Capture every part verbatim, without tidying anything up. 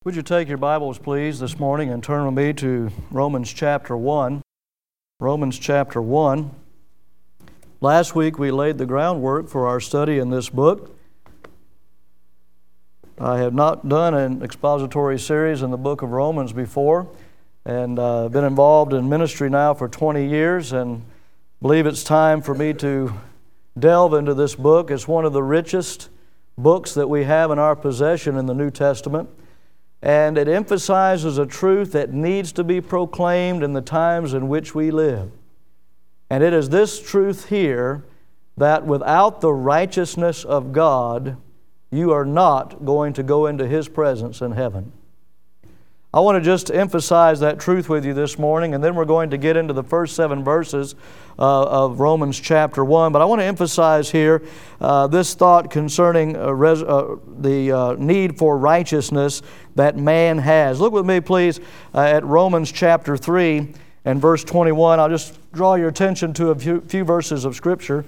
Would you take your Bibles, please, this morning and turn with me to Romans chapter one. Romans chapter one. Last week we laid the groundwork for our study in this book. I have not done an expository series in the book of Romans before, and uh, been involved in ministry now for twenty years, and believe it's time for me to delve into this book. It's one of the richest books that we have in our possession in the New Testament. And it emphasizes a truth that needs to be proclaimed in the times in which we live. And it is this truth here that without the righteousness of God, you are not going to go into His presence in heaven. I want to just emphasize that truth with you this morning, and then we're going to get into the first seven verses uh, of Romans chapter one. But I want to emphasize here uh, this thought concerning uh, res- uh, the uh, need for righteousness that man has. Look with me, please, uh, at Romans chapter three and verse twenty-one. I'll just draw your attention to a few, few verses of Scripture.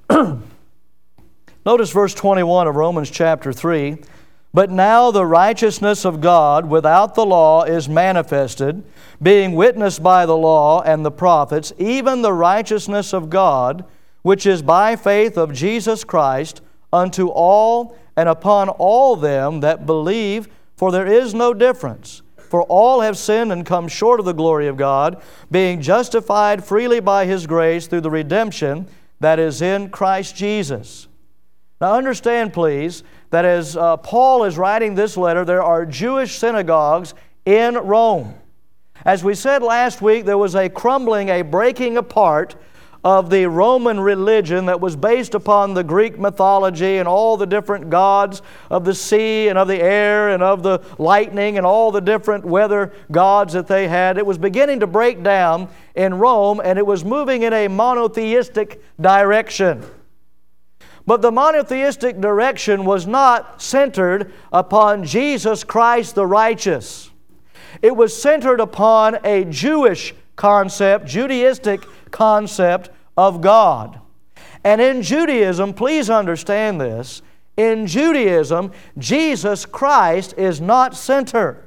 Notice verse twenty-one of Romans chapter three. But now the righteousness of God without the law is manifested, being witnessed by the law and the prophets, even the righteousness of God, which is by faith of Jesus Christ, unto all and upon all them that believe, for there is no difference. For all have sinned and come short of the glory of God, being justified freely by His grace through the redemption that is in Christ Jesus. Now understand, please, that as uh, Paul is writing this letter, there are Jewish synagogues in Rome. As we said last week, there was a crumbling, a breaking apart of the Roman religion that was based upon the Greek mythology and all the different gods of the sea and of the air and of the lightning and all the different weather gods that they had. It was beginning to break down in Rome, and it was moving in a monotheistic direction. But the monotheistic direction was not centered upon Jesus Christ the righteous. It was centered upon a Jewish concept, Judaistic concept of God. And in Judaism, please understand this, in Judaism, Jesus Christ is not center.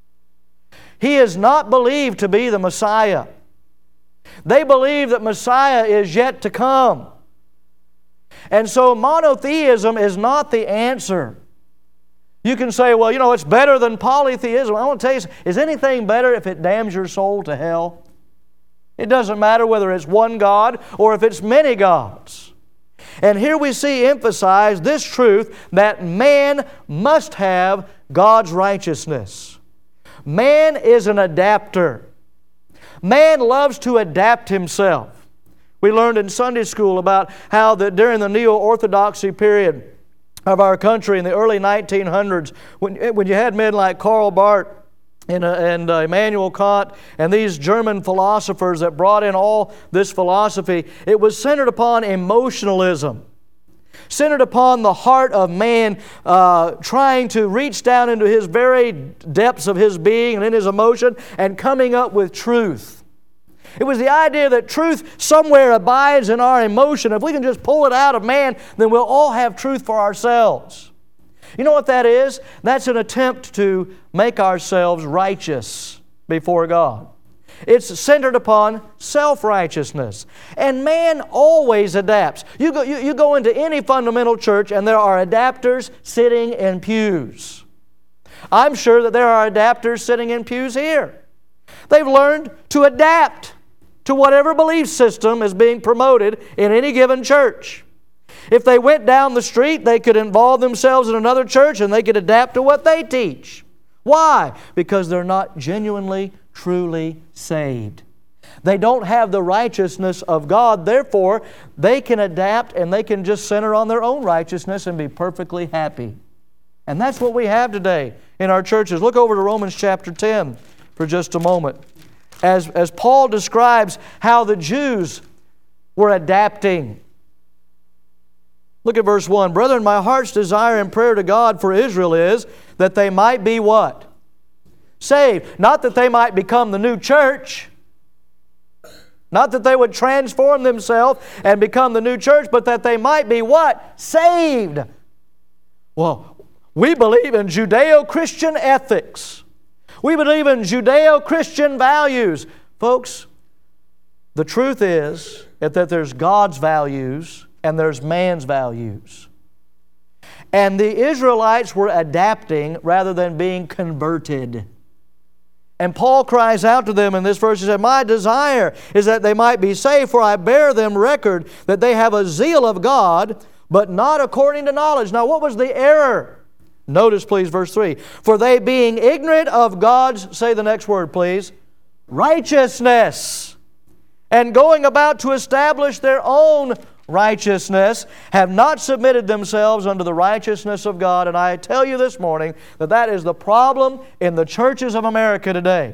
He is not believed to be the Messiah. They believe that Messiah is yet to come. And so monotheism is not the answer. You can say, well, you know, it's better than polytheism. I want to tell you, is anything better if it damns your soul to hell? It doesn't matter whether it's one God or if it's many gods. And here we see emphasized this truth that man must have God's righteousness. Man is an adapter. Man loves to adapt himself. We learned in Sunday school about how that during the neo-orthodoxy period of our country in the early nineteen hundreds, when, when you had men like Karl Barth and, uh, and uh, Immanuel Kant and these German philosophers that brought in all this philosophy, it was centered upon emotionalism, centered upon the heart of man uh, trying to reach down into his very depths of his being and in his emotion and coming up with truth. It was the idea that truth somewhere abides in our emotion. If we can just pull it out of man, then we'll all have truth for ourselves. You know what that is? That's an attempt to make ourselves righteous before God. It's centered upon self-righteousness. And man always adapts. You go, you, you go into any fundamental church and there are adapters sitting in pews. I'm sure that there are adapters sitting in pews here. They've learned to adapt to whatever belief system is being promoted in any given church. If they went down the street, they could involve themselves in another church and they could adapt to what they teach. Why? Because they're not genuinely, truly saved. They don't have the righteousness of God. Therefore, they can adapt and they can just center on their own righteousness and be perfectly happy. And that's what we have today in our churches. Look over to Romans chapter ten for just a moment. As, as Paul describes how the Jews were adapting. Look at verse one. Brethren, my heart's desire and prayer to God for Israel is that they might be what? Saved. Not that they might become the new church. Not that they would transform themselves and become the new church, but that they might be what? Saved. Well, We believe in Judeo-Christian ethics. We believe in Judeo-Christian values. Folks, the truth is that there's God's values and there's man's values. And the Israelites were adapting rather than being converted. And Paul cries out to them in this verse, he said, "My desire is that they might be saved, for I bear them record that they have a zeal of God, but not according to knowledge." Now, what was the error? Notice, please, verse three. "For they being ignorant of God's," say the next word, please, "righteousness, and going about to establish their own righteousness, have not submitted themselves unto the righteousness of God." And I tell you this morning that that is the problem in the churches of America today.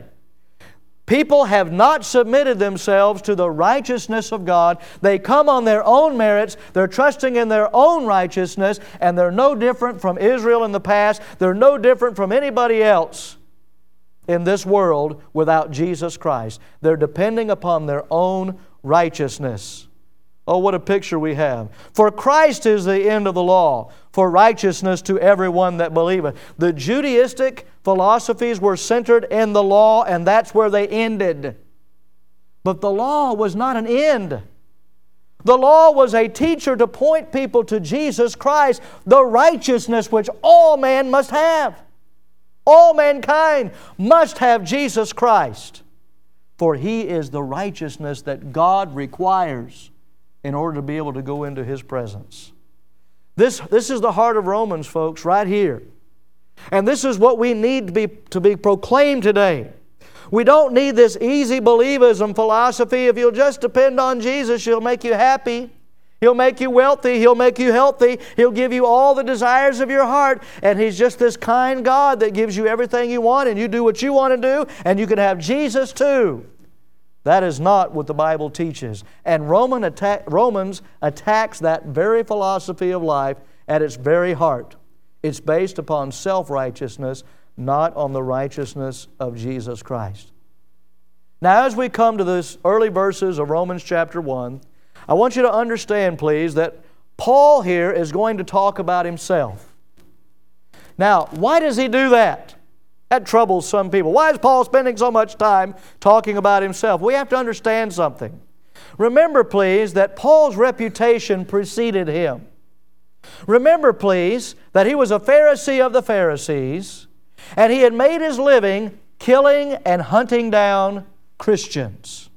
People have not submitted themselves to the righteousness of God. They come on their own merits. They're trusting in their own righteousness, and they're no different from Israel in the past. They're no different from anybody else in this world without Jesus Christ. They're depending upon their own righteousness. Oh, what a picture we have. "For Christ is the end of the law, for righteousness to everyone that believeth." The Judaistic philosophies were centered in the law, and that's where they ended. But the law was not an end. The law was a teacher to point people to Jesus Christ, the righteousness which all man must have. All mankind must have Jesus Christ, for He is the righteousness that God requires in order to be able to go into His presence. This, this is the heart of Romans, folks, right here. And this is what we need to be, to be proclaimed today. We don't need this easy believism philosophy. If you'll just depend on Jesus, He'll make you happy. He'll make you wealthy. He'll make you healthy. He'll give you all the desires of your heart. And He's just this kind God that gives you everything you want, and you do what you want to do, and you can have Jesus too. That is not what the Bible teaches. And Roman attack, Romans attacks that very philosophy of life at its very heart. It's based upon self-righteousness, not on the righteousness of Jesus Christ. Now, as we come to these early verses of Romans chapter one, I want you to understand, please, that Paul here is going to talk about himself. Now, why does he do that? That troubles some people. Why is Paul spending so much time talking about himself? We have to understand something. Remember, please, that Paul's reputation preceded him. Remember, please, that he was a Pharisee of the Pharisees, and he had made his living killing and hunting down Christians.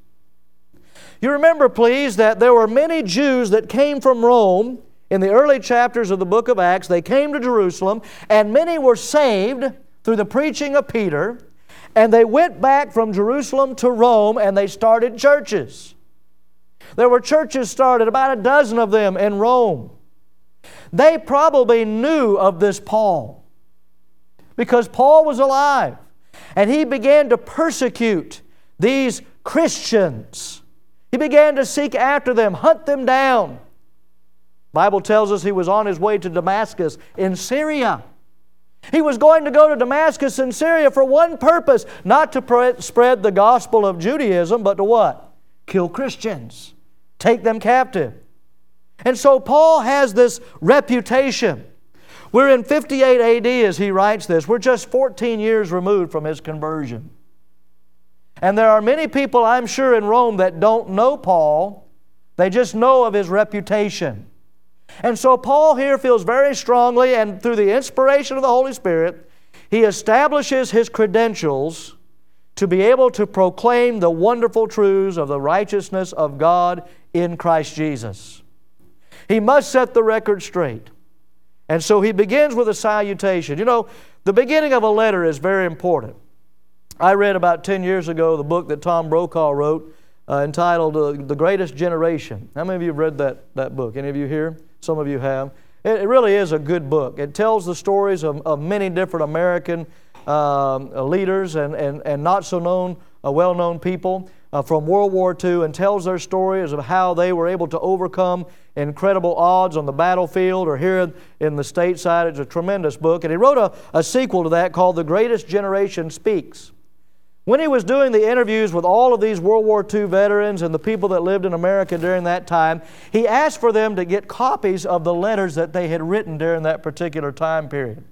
You remember, please, that there were many Jews that came from Rome in the early chapters of the book of Acts. They came to Jerusalem, and many were saved through the preaching of Peter, and they went back from Jerusalem to Rome, and they started churches. There were churches started, about a dozen of them in Rome. They probably knew of this Paul, because Paul was alive, and he began to persecute these Christians. He began to seek after them, hunt them down. The Bible tells us he was on his way to Damascus in Syria. He was going to go to Damascus in Syria for one purpose, not to spread the gospel of Judaism, but to what? Kill Christians, take them captive. And so Paul has this reputation. We're in fifty-eight A D as he writes this. We're just fourteen years removed from his conversion. And there are many people, I'm sure, in Rome that don't know Paul. They just know of his reputation. And so Paul here feels very strongly, and through the inspiration of the Holy Spirit, he establishes his credentials to be able to proclaim the wonderful truths of the righteousness of God in Christ Jesus. He must set the record straight. And so he begins with a salutation. You know, the beginning of a letter is very important. I read about ten years ago the book that Tom Brokaw wrote uh, entitled uh, The Greatest Generation. How many of you have read that, that book? Any of you here? Some of you have. It, it really is a good book. It tells the stories of, of many different American um, leaders and, and, and not so known, uh, well-known people uh, from World War Two, and tells their stories of how they were able to overcome incredible odds on the battlefield or here in the stateside. It's a tremendous book. And he wrote a, a sequel to that called The Greatest Generation Speaks. When he was doing the interviews with all of these World War Two veterans and the people that lived in America during that time, he asked for them to get copies of the letters that they had written during that particular time period.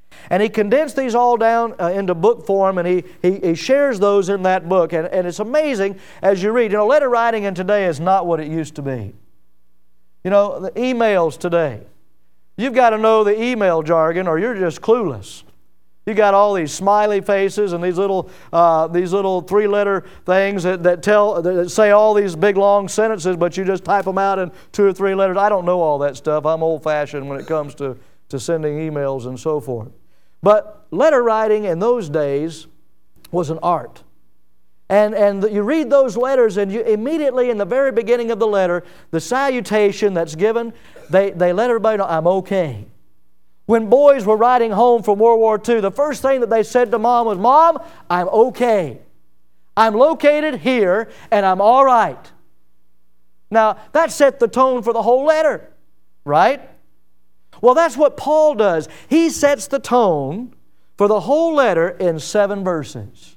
And he condensed these all down uh, into book form, and he, he, he shares those in that book. And, and it's amazing as you read. You know, letter writing in today is not what it used to be. You know, the emails today. You've got to know the email jargon or you're just clueless. You got all these smiley faces and these little uh, these little three-letter things that, that tell that say all these big long sentences, but you just type them out in two or three letters. I don't know all that stuff. I'm old-fashioned when it comes to, to sending emails and so forth. But letter writing in those days was an art. And, and you read those letters and you immediately in the very beginning of the letter, the salutation that's given, they, they let everybody know, I'm okay. When boys were riding home from World War Two, the first thing that they said to Mom was, Mom, I'm okay. I'm located here and I'm all right. Now, that set the tone for the whole letter, right? Well, that's what Paul does. He sets the tone for the whole letter in seven verses.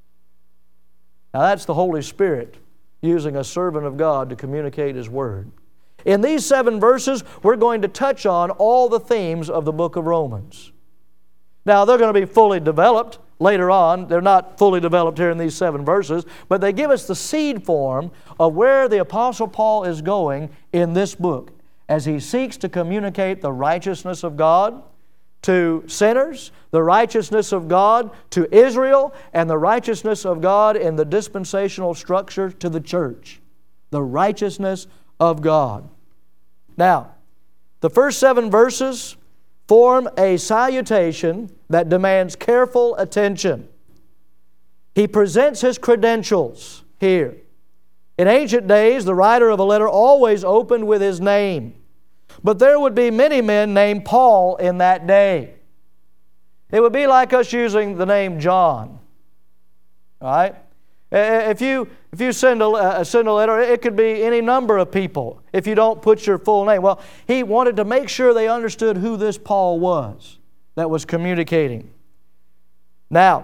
Now, that's the Holy Spirit using a servant of God to communicate His Word. In these seven verses, we're going to touch on all the themes of the book of Romans. Now, they're going to be fully developed later on. They're not fully developed here in these seven verses, but they give us the seed form of where the Apostle Paul is going in this book as he seeks to communicate the righteousness of God to sinners, the righteousness of God to Israel, and the righteousness of God in the dispensational structure to the church. The righteousness of God. Now, the first seven verses form a salutation that demands careful attention. He presents his credentials here. In ancient days, the writer of a letter always opened with his name. But there would be many men named Paul in that day. It would be like us using the name John. All right? If you, if you send, a, uh, send a letter, it could be any number of people if you don't put your full name. Well, he wanted to make sure they understood who this Paul was that was communicating. Now,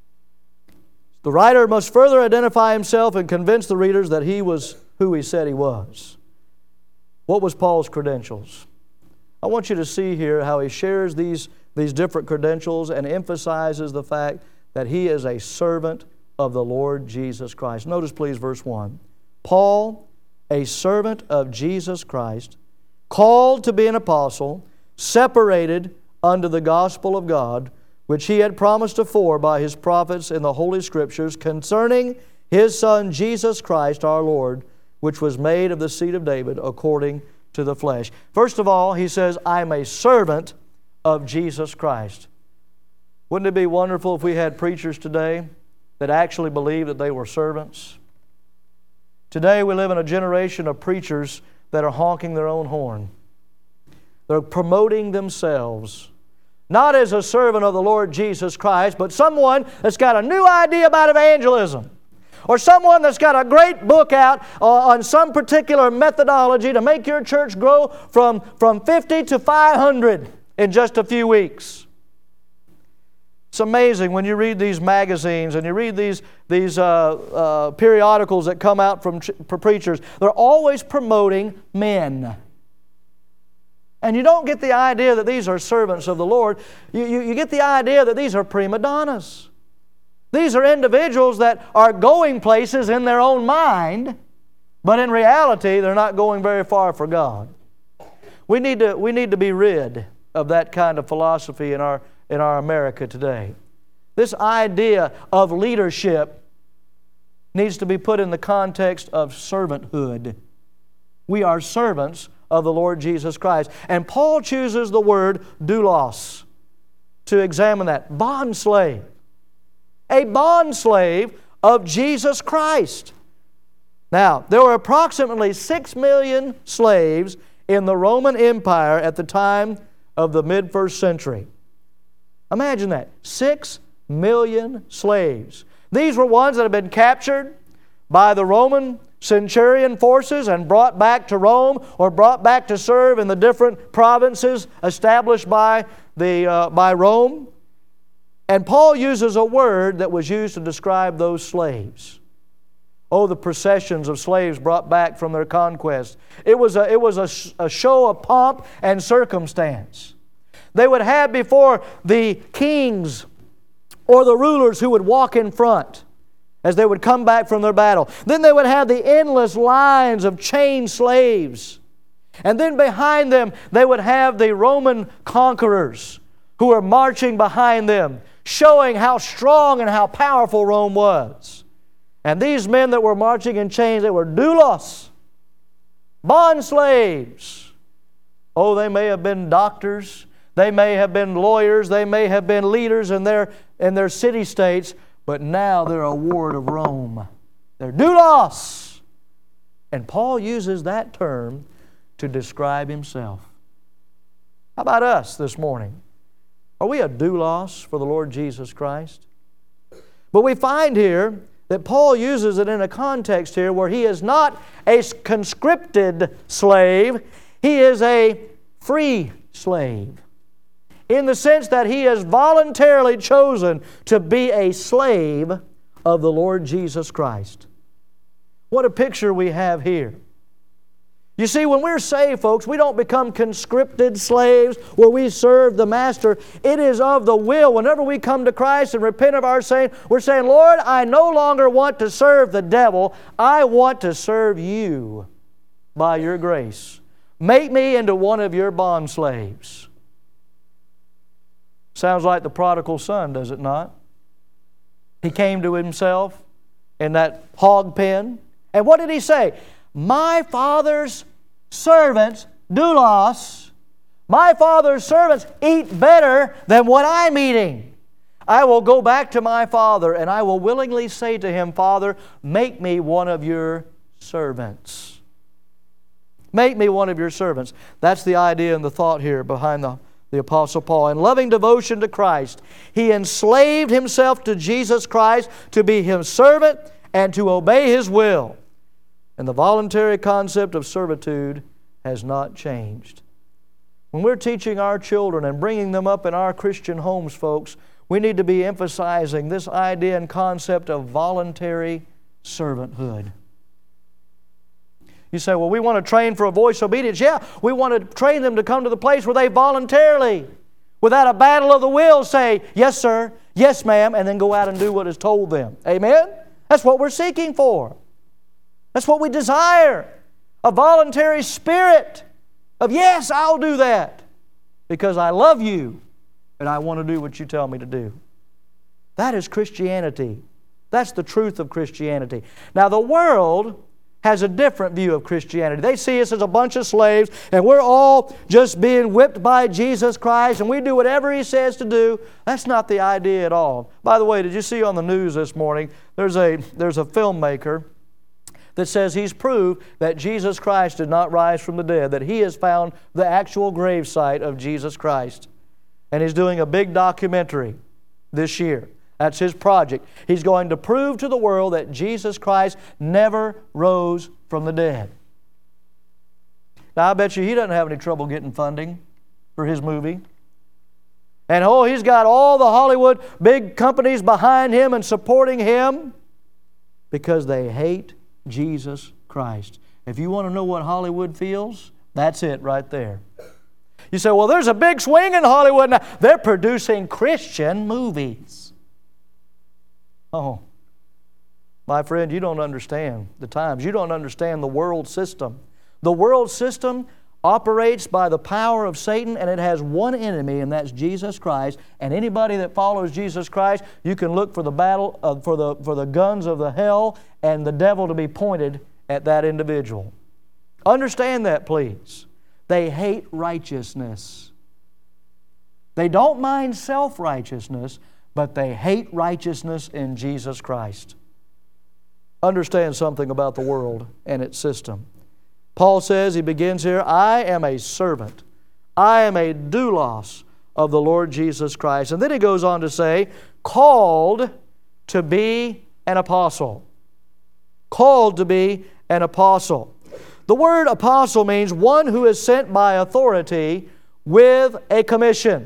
the writer must further identify himself and convince the readers that he was who he said he was. What was Paul's credentials? I want you to see here how he shares these, these different credentials and emphasizes the fact that he is a servant of the Lord Jesus Christ. Notice please verse one. Paul, a servant of Jesus Christ, called to be an apostle, separated unto the gospel of God, which he had promised afore by his prophets in the Holy Scriptures, concerning his Son Jesus Christ our Lord, which was made of the seed of David according to the flesh. First of all, he says, I'm a servant of Jesus Christ. Wouldn't it be wonderful if we had preachers today that actually believed that they were servants? Today we live in a generation of preachers that are honking their own horn. They're promoting themselves, not as a servant of the Lord Jesus Christ, but someone that's got a new idea about evangelism, or someone that's got a great book out on some particular methodology to make your church grow from, from fifty to five hundred in just a few weeks. It's amazing when you read these magazines and you read these, these uh, uh, periodicals that come out from ch- preachers. They're always promoting men. And you don't get the idea that these are servants of the Lord. You, you, you get the idea that these are prima donnas. These are individuals that are going places in their own mind, but in reality, they're not going very far for God. We need to, we need to be rid of that kind of philosophy in our in our America today. This idea of leadership needs to be put in the context of servanthood. We are servants of the Lord Jesus Christ. And Paul chooses the word doulos to examine that. Bondslave. A bondslave of Jesus Christ. Now, there were approximately six million slaves in the Roman Empire at the time of the mid-first century. Imagine that. Six million slaves. These were ones that had been captured by the Roman centurion forces and brought back to Rome or brought back to serve in the different provinces established by, the, uh, by Rome. And Paul uses a word that was used to describe those slaves. Oh, the processions of slaves brought back from their conquest. It was a, it was a, a show of pomp and circumstance. They would have before the kings or the rulers who would walk in front as they would come back from their battle. Then they would have the endless lines of chained slaves. And then behind them, they would have the Roman conquerors who were marching behind them, showing how strong and how powerful Rome was. And these men that were marching in chains, they were doulos, bond slaves. Oh, they may have been doctors, they may have been lawyers, they may have been leaders in their, in their city-states, but now they're a ward of Rome. They're doulos. And Paul uses that term to describe himself. How about us this morning? Are we a doulos for the Lord Jesus Christ? But we find here that Paul uses it in a context here where he is not a conscripted slave, he is a free slave. In the sense that he has voluntarily chosen to be a slave of the Lord Jesus Christ. What a picture we have here. You see, when we're saved, folks, we don't become conscripted slaves where we serve the Master. It is of the will. Whenever we come to Christ and repent of our sin, we're saying, Lord, I no longer want to serve the devil. I want to serve You by Your grace. Make me into one of Your bond slaves. Sounds like the prodigal son, does it not? He came to himself in that hog pen. And what did he say? My father's servants, doulos, my father's servants eat better than what I'm eating. I will go back to my father and I will willingly say to him, Father, make me one of Your servants. Make me one of Your servants. That's the idea and the thought here behind the The Apostle Paul. In loving devotion to Christ, he enslaved himself to Jesus Christ to be His servant and to obey His will. And the voluntary concept of servitude has not changed. When we're teaching our children and bringing them up in our Christian homes, folks, we need to be emphasizing this idea and concept of voluntary servanthood. You say, well, we want to train for a voice obedience. Yeah, we want to train them to come to the place where they voluntarily, without a battle of the will, say, yes, sir, yes, ma'am, and then go out and do what is told them. Amen? That's what we're seeking for. That's what we desire. A voluntary spirit of, yes, I'll do that because I love You and I want to do what You tell me to do. That is Christianity. That's the truth of Christianity. Now, the world has a different view of Christianity. They see us as a bunch of slaves and we're all just being whipped by Jesus Christ and we do whatever He says to do. That's not the idea at all. By the way, did you see on the news this morning, there's a, there's a filmmaker that says he's proved that Jesus Christ did not rise from the dead, that he has found the actual gravesite of Jesus Christ. And he's doing a big documentary this year. That's his project. He's going to prove to the world that Jesus Christ never rose from the dead. Now, I bet you he doesn't have any trouble getting funding for his movie. And oh, he's got all the Hollywood big companies behind him and supporting him because they hate Jesus Christ. If you want to know what Hollywood feels, that's it right there. You say, well, there's a big swing in Hollywood now. They're producing Christian movies. Oh, my friend, you don't understand the times. You don't understand the world system. The world system operates by the power of Satan, and it has one enemy, and that's Jesus Christ. And anybody that follows Jesus Christ, you can look for the battle, uh, for the for the guns of the hell and the devil to be pointed at that individual. Understand that, please. They hate righteousness. They don't mind self-righteousness, but they hate righteousness in Jesus Christ. Understand something about the world and its system. Paul says, he begins here, I am a servant. I am a doulos of the Lord Jesus Christ. And then he goes on to say, called to be an apostle. Called to be an apostle. The word apostle means one who is sent by authority with a commission.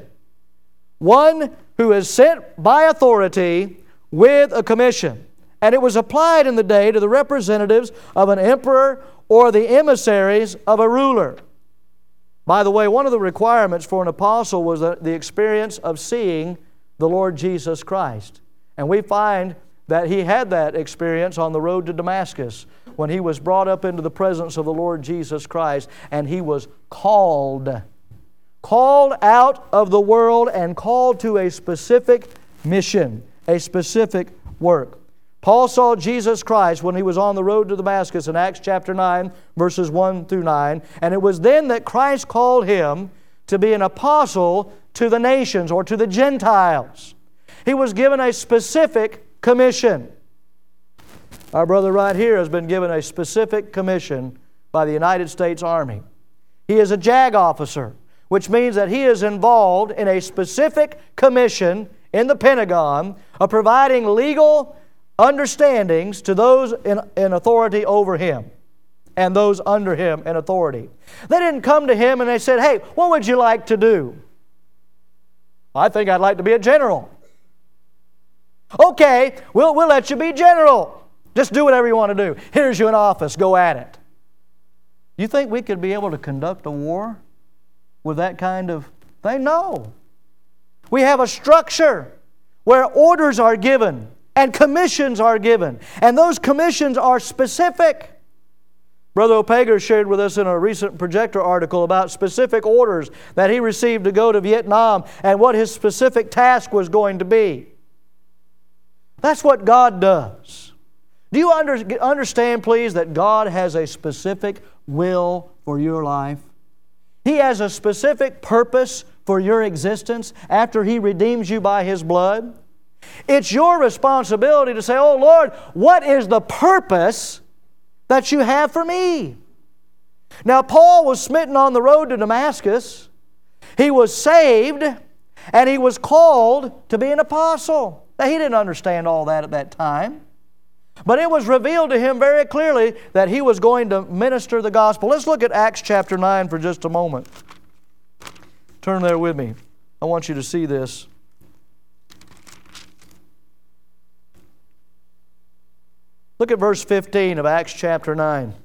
One who is sent by authority with a commission. And it was applied in the day to the representatives of an emperor or the emissaries of a ruler. By the way, one of the requirements for an apostle was the experience of seeing the Lord Jesus Christ. And we find that he had that experience on the road to Damascus when he was brought up into the presence of the Lord Jesus Christ, and he was called. Called out of the world and called to a specific mission, a specific work. Paul saw Jesus Christ when he was on the road to Damascus in Acts chapter nine, verses one through nine, and it was then that Christ called him to be an apostle to the nations or to the Gentiles. He was given a specific commission. Our brother right here has been given a specific commission by the United States Army. He is a JAG officer, which means that he is involved in a specific commission in the Pentagon of providing legal understandings to those in, in authority over him and those under him in authority. They didn't come to him and they said, "Hey, what would you like to do?" "I think I'd like to be a general." "Okay, we'll, we'll let you be general. Just do whatever you want to do. Here's you an office. Go at it." You think we could be able to conduct a war with that kind of thing? No. We have a structure where orders are given and commissions are given. And those commissions are specific. Brother Opager shared with us in a recent Projector article about specific orders that he received to go to Vietnam and what his specific task was going to be. That's what God does. Do you under, understand, please, that God has a specific will for your life? He has a specific purpose for your existence after He redeems you by His blood. It's your responsibility to say, "Oh Lord, what is the purpose that you have for me?" Now, Paul was smitten on the road to Damascus. He was saved, and he was called to be an apostle. Now, he didn't understand all that at that time. But it was revealed to him very clearly that he was going to minister the gospel. Let's look at Acts chapter nine for just a moment. Turn there with me. I want you to see this. Look at verse fifteen of Acts chapter nine.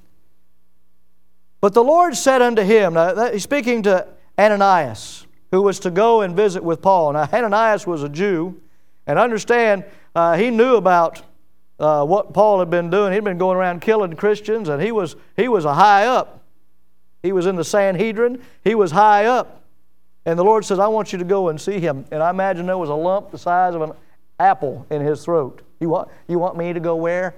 "But the Lord said unto him," now he's speaking to Ananias, who was to go and visit with Paul. Now Ananias was a Jew, and understand, uh, he knew about uh, what Paul had been doing. He'd been going around killing Christians, and he was, he was a high up. He was in the Sanhedrin. He was high up. And the Lord says, "I want you to go and see him." And I imagine there was a lump the size of an apple in his throat. You want, you want me to go where?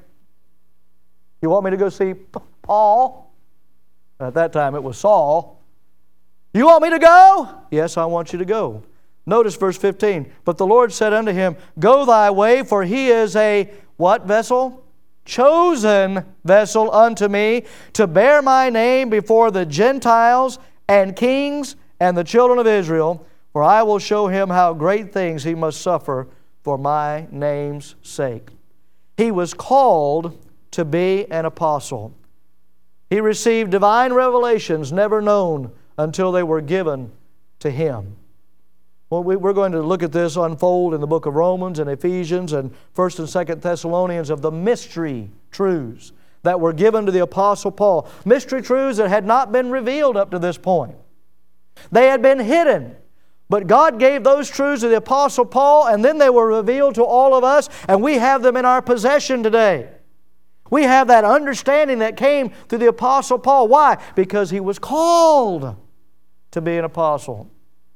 You want me to go see Paul? At that time it was Saul. "You want me to go?" "Yes, I want you to go." Notice verse fifteen. "But the Lord said unto him, Go thy way, for he is a" what vessel? "Chosen vessel unto me, to bear my name before the Gentiles and kings and the children of Israel, for I will show him how great things he must suffer for my name's sake." He was called to be an apostle. He received divine revelations never known until they were given to him. Well, we're going to look at this unfold in the book of Romans and Ephesians and First and Second Thessalonians of the mystery truths that were given to the Apostle Paul. Mystery truths that had not been revealed up to this point. They had been hidden. But God gave those truths to the Apostle Paul, and then they were revealed to all of us, and we have them in our possession today. We have that understanding that came through the Apostle Paul. Why? Because he was called to be an apostle.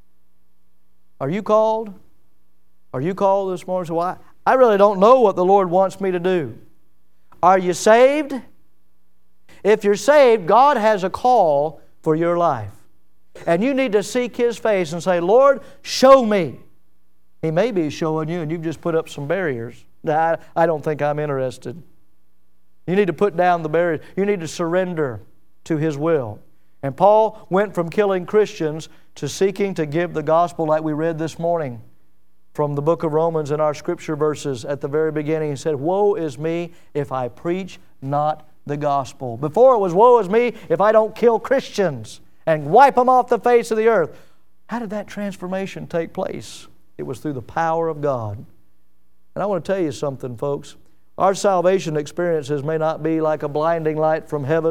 Are you called? Are you called this morning? So I, I really don't know what the Lord wants me to do. Are you saved? If you're saved, God has a call for your life. And you need to seek His face and say, "Lord, show me." He may be showing you and you've just put up some barriers. I, I don't think I'm interested. You need to put down the barriers. You need to surrender to His will. And Paul went from killing Christians to seeking to give the gospel like we read this morning from the book of Romans in our scripture verses at the very beginning. He said, "Woe is me if I preach not the gospel." Before it was, "Woe is me if I don't kill Christians and wipe them off the face of the earth." How did that transformation take place? It was through the power of God. And I want to tell you something, folks. Our salvation experiences may not be like a blinding light from heaven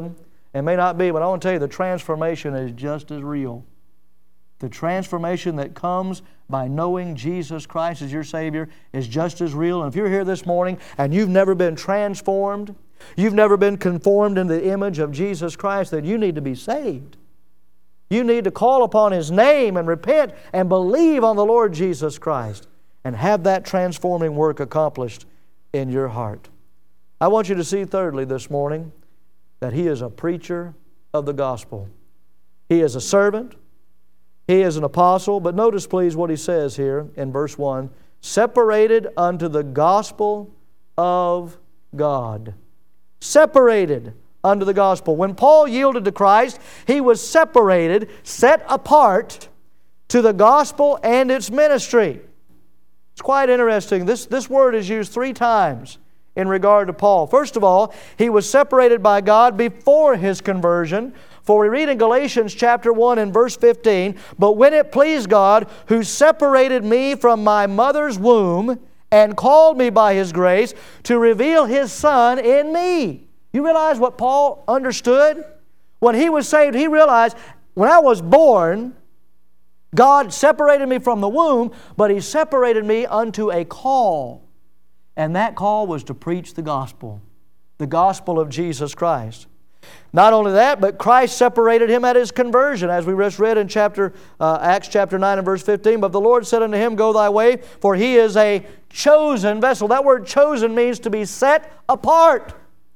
It may not be, but I want to tell you the transformation is just as real. The transformation that comes by knowing Jesus Christ as your Savior is just as real. And if you're here this morning and you've never been transformed, you've never been conformed into the image of Jesus Christ, then you need to be saved. You need to call upon His name and repent and believe on the Lord Jesus Christ and have that transforming work accomplished in your heart. I want you to see thirdly this morning that He is a preacher of the gospel. He is a servant. He is an apostle. But notice please what he says here in verse one. Separated unto the gospel of God. Separated unto the gospel. When Paul yielded to Christ, he was separated, set apart to the gospel and its ministry. It's quite interesting. This, this word is used three times in regard to Paul. First of all, he was separated by God before his conversion. For we read in Galatians chapter one and verse fifteen, "But when it pleased God, who separated me from my mother's womb and called me by His grace to reveal His Son in me." You realize what Paul understood? When he was saved, he realized, when I was born, God separated me from the womb, but He separated me unto a call. And that call was to preach the gospel, the gospel of Jesus Christ. Not only that, but Christ separated him at his conversion, as we just read in chapter uh, Acts chapter nine and verse fifteen. "But the Lord said unto him, Go thy way, for he is a chosen vessel." That word chosen means to be set apart.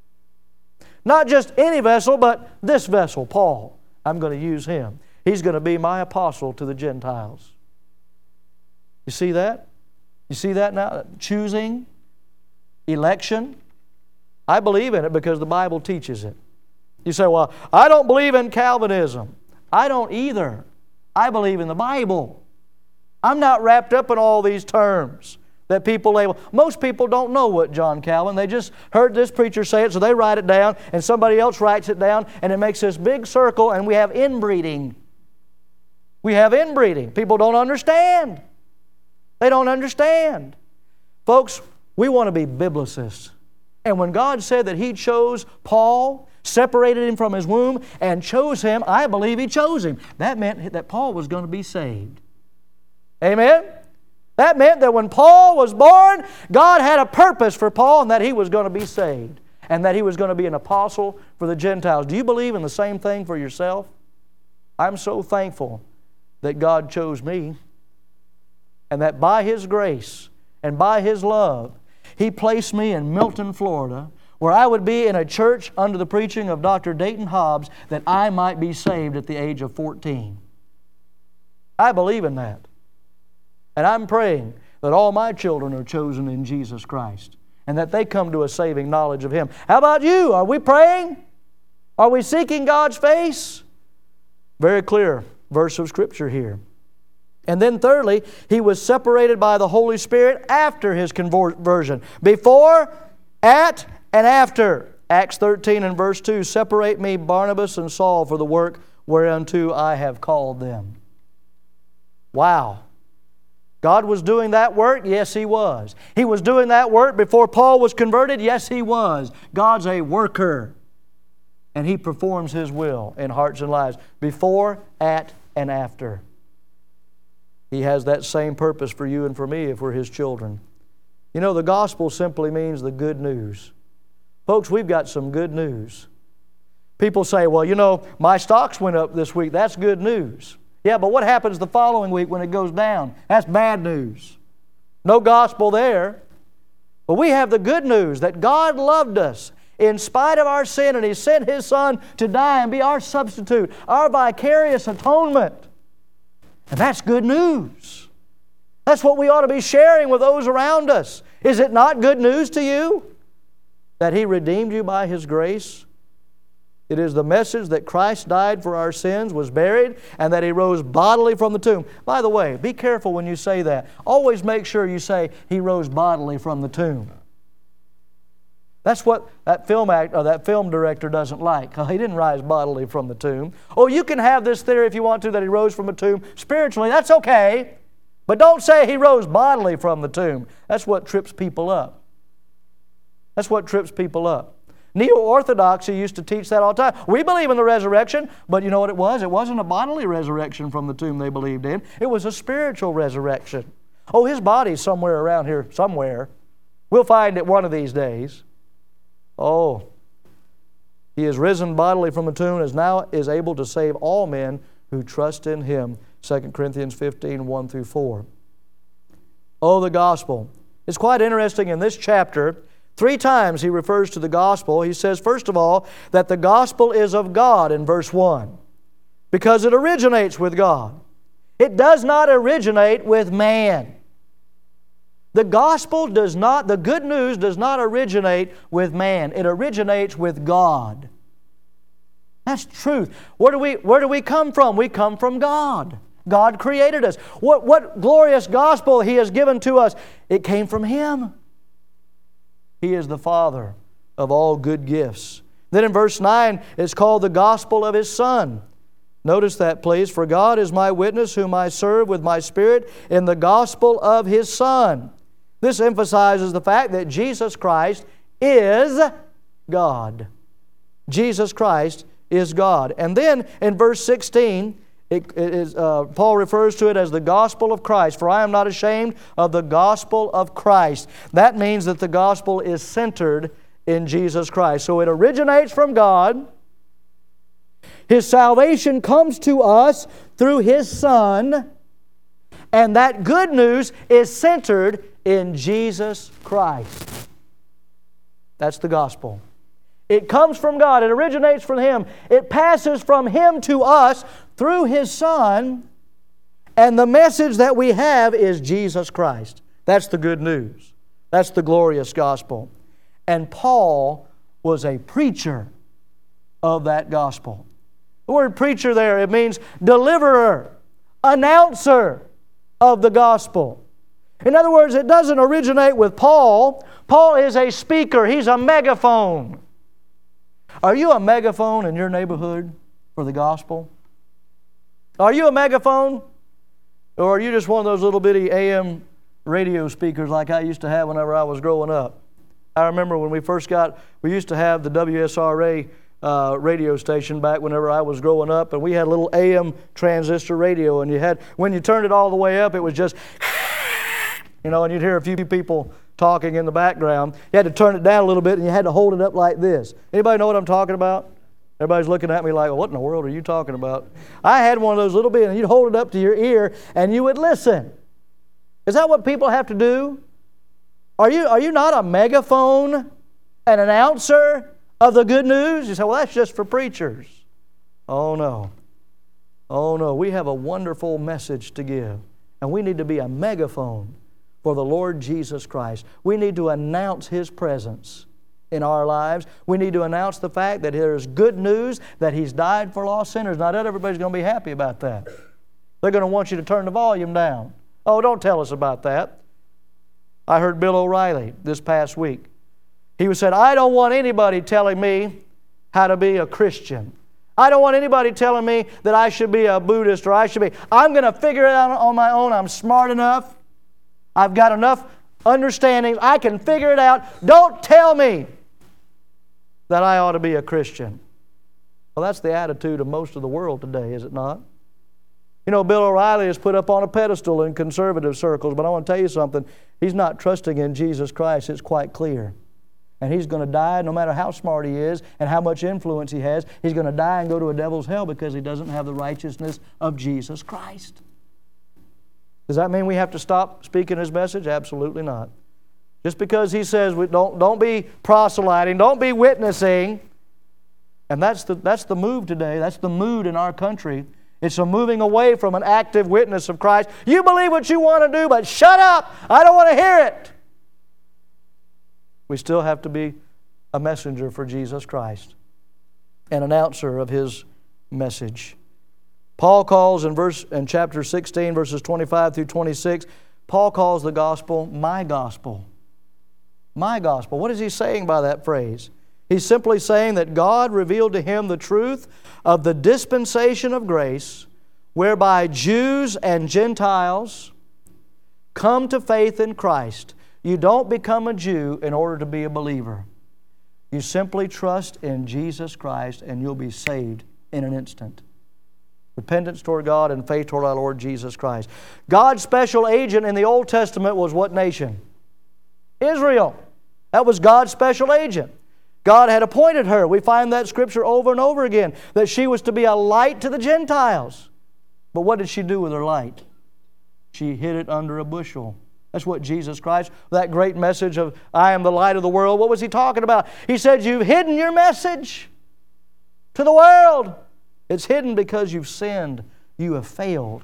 Not just any vessel, but this vessel, Paul. I'm going to use him. He's going to be my apostle to the Gentiles. You see that? You see that now? Choosing, election. I believe in it because the Bible teaches it. You say, well, I don't believe in Calvinism. I don't either. I believe in the Bible. I'm not wrapped up in all these terms that people label. Most people don't know what John Calvin. They just heard this preacher say it, so they write it down, and somebody else writes it down, and it makes this big circle, and we have inbreeding. We have inbreeding. People don't understand. They don't understand. Folks, we want to be biblicists. And when God said that He chose Paul, separated him from his womb, and chose him, I believe He chose him. That meant that Paul was going to be saved. Amen? That meant that when Paul was born, God had a purpose for Paul, and that he was going to be saved, and that he was going to be an apostle for the Gentiles. Do you believe in the same thing for yourself? I'm so thankful that God chose me, and that by His grace and by His love, He placed me in Milton, Florida, where I would be in a church under the preaching of Doctor Dayton Hobbs, that I might be saved at the age of fourteen. I believe in that. And I'm praying that all my children are chosen in Jesus Christ, and that they come to a saving knowledge of Him. How about you? Are we praying? Are we seeking God's face? Very clear verse of Scripture here. And then thirdly, he was separated by the Holy Spirit after his conversion. Before, at, and after. Acts thirteen and verse two, "Separate me, Barnabas and Saul, for the work whereunto I have called them." Wow. God was doing that work? Yes, He was. He was doing that work before Paul was converted? Yes, He was. God's a worker. And He performs His will in hearts and lives. Before, at, and after. He has that same purpose for you and for me if we're His children. You know, the gospel simply means the good news. Folks, we've got some good news. People say, well, you know, my stocks went up this week. That's good news. Yeah, but what happens the following week when it goes down? That's bad news. No gospel there. But we have the good news that God loved us in spite of our sin, and He sent His Son to die and be our substitute, our vicarious atonement. And that's good news. That's what we ought to be sharing with those around us. Is it not good news to you that He redeemed you by His grace? It is the message that Christ died for our sins, was buried, and that He rose bodily from the tomb. By the way, be careful when you say that. Always make sure you say He rose bodily from the tomb. That's what that film act or that film director doesn't like. He didn't rise bodily from the tomb. Oh, you can have this theory if you want to that He rose from a tomb spiritually. That's okay. But don't say He rose bodily from the tomb. That's what trips people up. That's what trips people up. Neo-Orthodoxy used to teach that all the time. We believe in the resurrection, but you know what it was? It wasn't a bodily resurrection from the tomb they believed in. It was a spiritual resurrection. Oh, His body's somewhere around here, somewhere. We'll find it one of these days. Oh, He is risen bodily from the tomb and is now is able to save all men who trust in Him. Second Corinthians fifteen, one through four. Oh, the gospel. It's quite interesting in this chapter. Three times he refers to the gospel. He says, first of all, that the gospel is of God in verse one, because it originates with God. It does not originate with man. The gospel does not, the good news does not originate with man. It originates with God. That's truth. Where do we, where do we come from? We come from God. God created us. What, what glorious gospel He has given to us. It came from Him. He is the Father of all good gifts. Then in verse nine, it's called the gospel of His Son. Notice that, please. For God is my witness, whom I serve with my Spirit in the gospel of His Son. This emphasizes the fact that Jesus Christ is God. Jesus Christ is God. And then in verse sixteen, It, it is, uh, Paul refers to it as the gospel of Christ. For I am not ashamed of the gospel of Christ. That means that the gospel is centered in Jesus Christ. So it originates from God. His salvation comes to us through His Son. And that good news is centered in Jesus Christ. That's the gospel. It comes from God. It originates from Him. It passes from Him to us through His Son. And the message that we have is Jesus Christ. That's the good news. That's the glorious gospel. And Paul was a preacher of that gospel. The word preacher there, it means deliverer, announcer of the gospel. In other words, it doesn't originate with Paul. Paul is a speaker. He's a megaphone. Are you a megaphone in your neighborhood for the gospel? Are you a megaphone? Or are you just one of those little bitty A M radio speakers like I used to have whenever I was growing up? I remember when we first got, we used to have the W S R A uh, radio station back whenever I was growing up, and we had a little A M transistor radio, and you had, when you turned it all the way up, it was just, you know, and you'd hear a few people talking in the background. You had to turn it down a little bit, and you had to hold it up like this. Anybody know what I'm talking about? Everybody's looking at me like, well, what in the world are you talking about? I had one of those little bits, and you'd hold it up to your ear, and you would listen. Is that what people have to do? Are you, are you not a megaphone, an announcer of the good news? You say, well, that's just for preachers. Oh, no. Oh, no. We have a wonderful message to give, and we need to be a megaphone for the Lord Jesus Christ. We need to announce His presence in our lives. We need to announce the fact that there is good news, that He's died for lost sinners. Not everybody's going to be happy about that. They're going to want you to turn the volume down. Oh, don't tell us about that. I heard Bill O'Reilly this past week. He said, I don't want anybody telling me how to be a Christian. I don't want anybody telling me that I should be a Buddhist or I should be. I'm going to figure it out on my own. I'm smart enough. I've got enough understanding. I can figure it out. Don't tell me that I ought to be a Christian. Well, that's the attitude of most of the world today, is it not? You know, Bill O'Reilly is put up on a pedestal in conservative circles, but I want to tell you something. He's not trusting in Jesus Christ. It's quite clear. And he's going to die no matter how smart he is and how much influence he has. He's going to die and go to a devil's hell because he doesn't have the righteousness of Jesus Christ. Does that mean we have to stop speaking His message? Absolutely not. Just because He says we don't, don't be proselyting, don't be witnessing, and that's the, that's the move today. That's the mood in our country. It's a moving away from an active witness of Christ. You believe what you want to do, but shut up! I don't want to hear it! We still have to be a messenger for Jesus Christ, an announcer of His message. Paul calls in verse in chapter sixteen, verses twenty-five through twenty-six, Paul calls the gospel my gospel. My gospel. What is he saying by that phrase? He's simply saying that God revealed to him the truth of the dispensation of grace, whereby Jews and Gentiles come to faith in Christ. You don't become a Jew in order to be a believer. You simply trust in Jesus Christ and you'll be saved in an instant. Repentance toward God and faith toward our Lord Jesus Christ. God's special agent in the Old Testament was what nation? Israel. That was God's special agent. God had appointed her. We find that Scripture over and over again, that she was to be a light to the Gentiles. But what did she do with her light? She hid it under a bushel. That's what Jesus Christ, that great message of, I am the light of the world, what was He talking about? He said, you've hidden your message to the world. It's hidden because you've sinned. You have failed.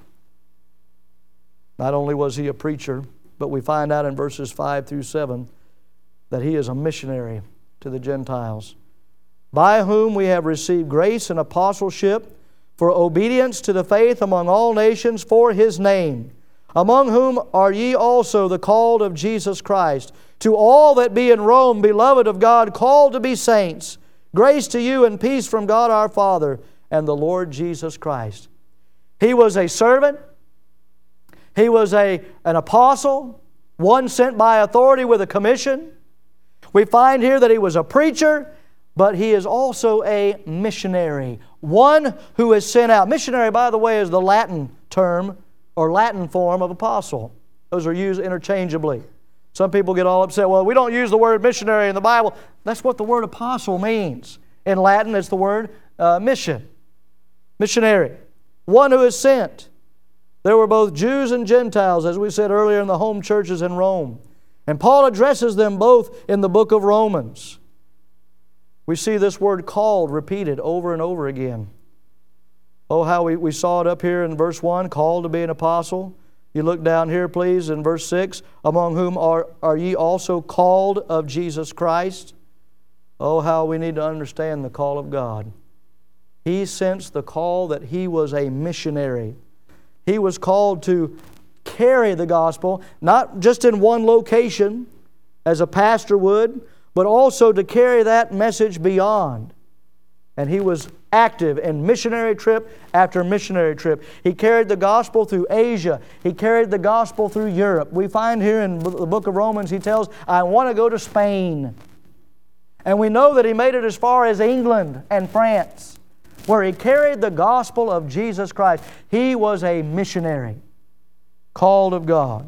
Not only was He a preacher, but we find out in verses five through seven that He is a missionary to the Gentiles, by whom we have received grace and apostleship for obedience to the faith among all nations for His name, among whom are ye also the called of Jesus Christ. To all that be in Rome, beloved of God, called to be saints, grace to you and peace from God our Father and the Lord Jesus Christ. He was a servant. He was a, an apostle, one sent by authority with a commission. We find here that He was a preacher, but He is also a missionary, one who is sent out. Missionary, by the way, is the Latin term or Latin form of apostle. Those are used interchangeably. Some people get all upset, well, we don't use the word missionary in the Bible. That's what the word apostle means. In Latin, it's the word uh, mission. Missionary. One who is sent. There were both Jews and Gentiles, as we said earlier, in the home churches in Rome. And Paul addresses them both in the book of Romans. We see this word called repeated over and over again. Oh, how we, we saw it up here in verse one, called to be an apostle. You look down here, please, in verse six, among whom are, are ye also called of Jesus Christ? Oh, how we need to understand the call of God. He sensed the call that he was a missionary. He was called to carry the gospel, not just in one location, as a pastor would, but also to carry that message beyond. And he was active in missionary trip after missionary trip. He carried the gospel through Asia. He carried the gospel through Europe. We find here in the book of Romans, he tells, I want to go to Spain. And we know that he made it as far as England and France, where he carried the gospel of Jesus Christ. He was a missionary, called of God.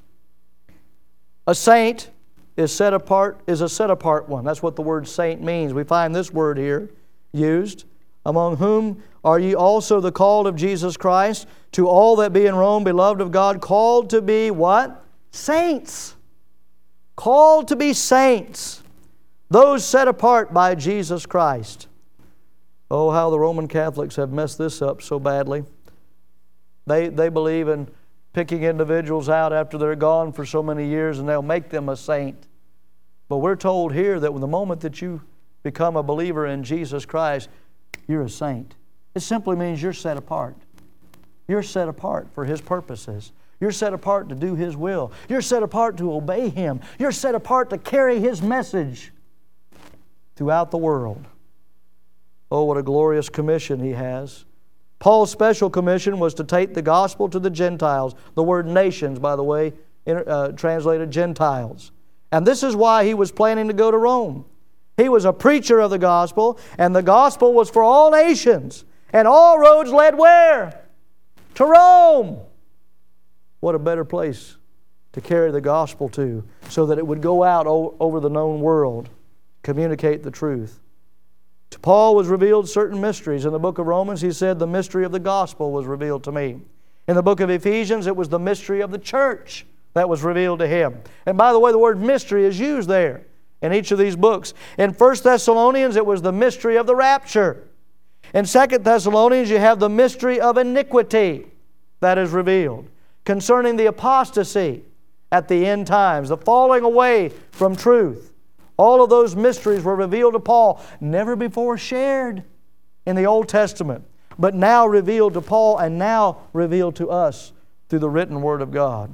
A saint is set apart, is a set apart one. That's what the word saint means. We find this word here used. Among whom are ye also the called of Jesus Christ? To all that be in Rome, beloved of God, called to be what? Saints. Called to be saints. Those set apart by Jesus Christ. Oh, how the Roman Catholics have messed this up so badly. They, they believe in picking individuals out after they're gone for so many years and they'll make them a saint. But we're told here that the moment that you become a believer in Jesus Christ, you're a saint. It simply means you're set apart. You're set apart for His purposes. You're set apart to do His will. You're set apart to obey Him. You're set apart to carry His message throughout the world. Oh, what a glorious commission He has. Paul's special commission was to take the gospel to the Gentiles. The word nations, by the way, uh, translated Gentiles. And this is why he was planning to go to Rome. He was a preacher of the gospel, and the gospel was for all nations. And all roads led where? To Rome. What a better place to carry the gospel to, so that it would go out o- over the known world, communicate the truth. To Paul was revealed certain mysteries. In the book of Romans, he said, the mystery of the gospel was revealed to me. In the book of Ephesians, it was the mystery of the church that was revealed to him. And by the way, the word mystery is used there in each of these books. In First Thessalonians, it was the mystery of the rapture. In Second Thessalonians, you have the mystery of iniquity that is revealed concerning the apostasy at the end times, the falling away from truth. All of those mysteries were revealed to Paul, never before shared in the Old Testament, but now revealed to Paul and now revealed to us through the written Word of God.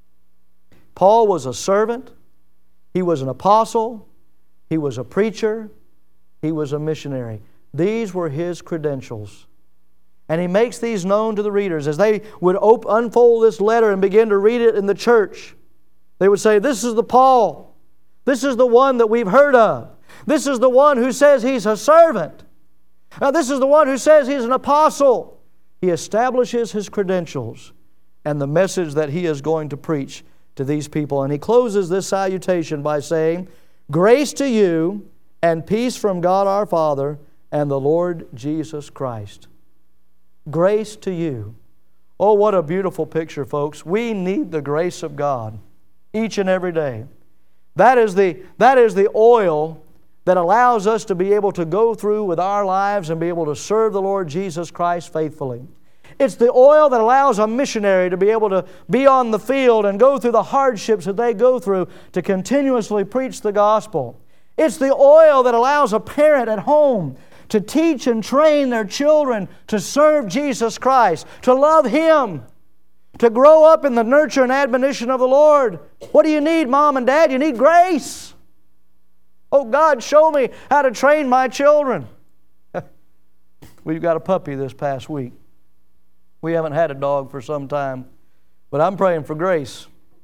Paul was a servant. He was an apostle. He was a preacher. He was a missionary. These were his credentials. And he makes these known to the readers. As they would op- unfold this letter and begin to read it in the church, they would say, this is the Paul. This is the one that we've heard of. This is the one who says He's a servant. Now, this is the one who says He's an apostle. He establishes His credentials and the message that He is going to preach to these people. And He closes this salutation by saying, "Grace to you and peace from God our Father and the Lord Jesus Christ." Grace to you. Oh, what a beautiful picture, folks. We need the grace of God each and every day. That is the, that is the oil that allows us to be able to go through with our lives and be able to serve the Lord Jesus Christ faithfully. It's the oil that allows a missionary to be able to be on the field and go through the hardships that they go through to continuously preach the gospel. It's the oil that allows a parent at home to teach and train their children to serve Jesus Christ, to love Him, to grow up in the nurture and admonition of the Lord. What do you need, Mom and Dad? You need grace. Oh, God, show me how to train my children. We've got a puppy this past week. We haven't had a dog for some time, but I'm praying for grace.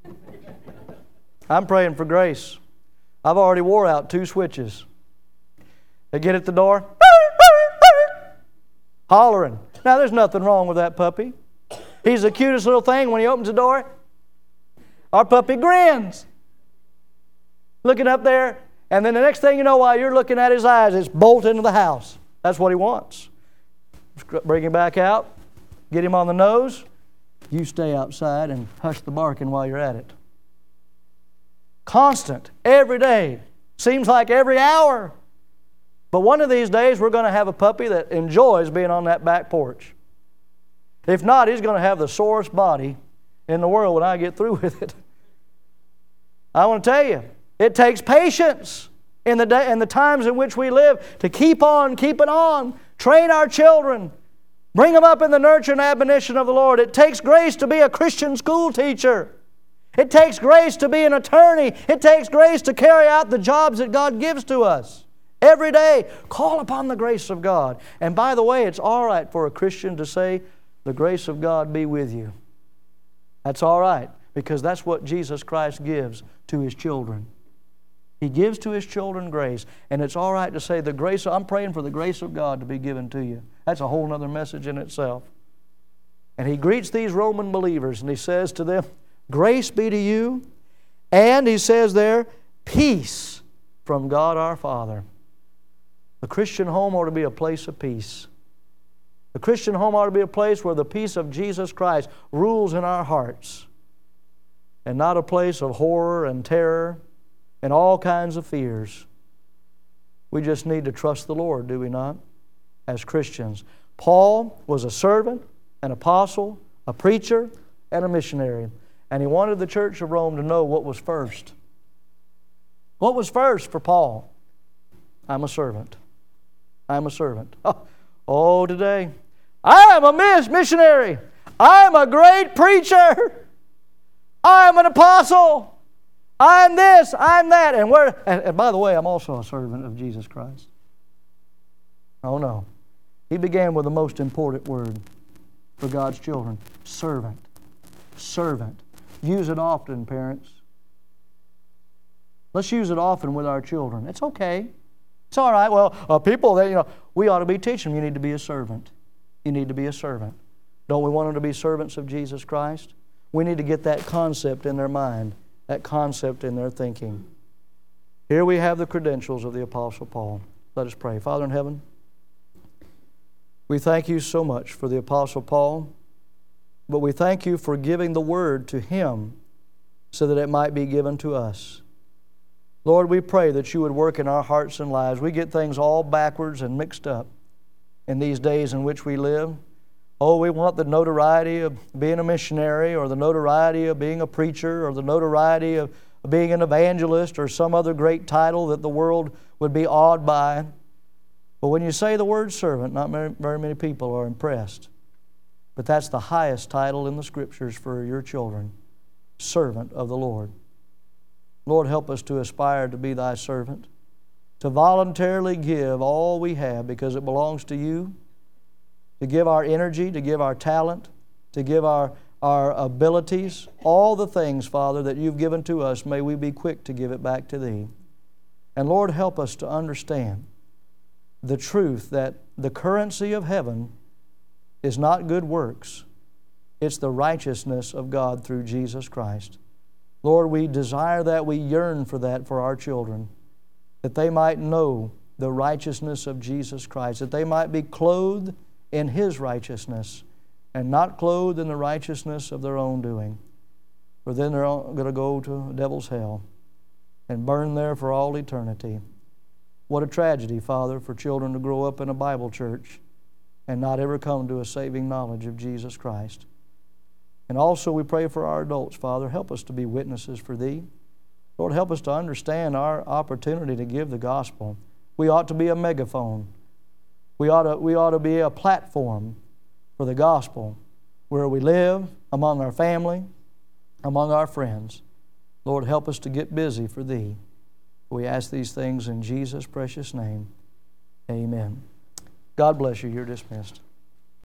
I'm praying for grace. I've already wore out two switches. They get at the door, hollering. Now, there's nothing wrong with that puppy. He's the cutest little thing. When he opens the door, our puppy grins, looking up there. And then the next thing you know, while you're looking at his eyes, it's bolt into the house. That's what he wants. Bring him back out. Get him on the nose. You stay outside and hush the barking while you're at it. Constant, every day. Seems like every hour. But one of these days, we're going to have a puppy that enjoys being on that back porch. If not, he's going to have the sorest body in the world when I get through with it. I want to tell you, it takes patience in the day, in the times in which we live to keep on keeping on. Train our children. Bring them up in the nurture and admonition of the Lord. It takes grace to be a Christian school teacher. It takes grace to be an attorney. It takes grace to carry out the jobs that God gives to us. Every day, call upon the grace of God. And by the way, it's all right for a Christian to say, "The grace of God be with you." That's all right, because that's what Jesus Christ gives to His children. He gives to His children grace. And it's all right to say, "The grace, I'm praying for the grace of God to be given to you." That's a whole other message in itself. And He greets these Roman believers and He says to them, "Grace be to you." And He says there, "Peace from God our Father." The Christian home ought to be a place of peace. The Christian home ought to be a place where the peace of Jesus Christ rules in our hearts, and not a place of horror and terror and all kinds of fears. We just need to trust the Lord, do we not, as Christians? Paul was a servant, an apostle, a preacher, and a missionary. And he wanted the church of Rome to know what was first. What was first for Paul? I'm a servant. I'm a servant. Oh, oh today, I am a miss missionary. I'm a great preacher. I'm an apostle. I'm this, I'm that. And, where, and, and by the way, I'm also a servant of Jesus Christ. Oh no. He began with the most important word for God's children. Servant. Servant. Use it often, parents. Let's use it often with our children. It's okay. It's all right. Well, uh, people, they, you know, we ought to be teaching them. You need to be a servant. You need to be a servant. Don't we want them to be servants of Jesus Christ? We need to get that concept in their mind, that concept in their thinking. Here we have the credentials of the Apostle Paul. Let us pray. Father in heaven, we thank You so much for the Apostle Paul, but we thank You for giving the Word to him so that it might be given to us. Lord, we pray that You would work in our hearts and lives. We get things all backwards and mixed up in these days in which we live. Oh, we want the notoriety of being a missionary, or the notoriety of being a preacher, or the notoriety of being an evangelist, or some other great title that the world would be awed by. But when you say the word servant, not very many people are impressed. But that's the highest title in the Scriptures for Your children, servant of the Lord. Lord, help us to aspire to be Thy servant, to voluntarily give all we have because it belongs to You, to give our energy, to give our talent, to give our, our abilities, all the things, Father, that You've given to us, may we be quick to give it back to Thee. And Lord, help us to understand the truth that the currency of heaven is not good works. It's the righteousness of God through Jesus Christ. Lord, we desire that, we yearn for that for our children, that they might know the righteousness of Jesus Christ, that they might be clothed in His righteousness and not clothed in the righteousness of their own doing. For then they're going to go to devil's hell and burn there for all eternity. What a tragedy, Father, for children to grow up in a Bible church and not ever come to a saving knowledge of Jesus Christ. And also we pray for our adults, Father. Help us to be witnesses for Thee. Lord, help us to understand our opportunity to give the gospel. We ought to be a megaphone. We ought to, we ought to be a platform for the gospel where we live, among our family, among our friends. Lord, help us to get busy for Thee. We ask these things in Jesus' precious name. Amen. God bless you. You're dismissed.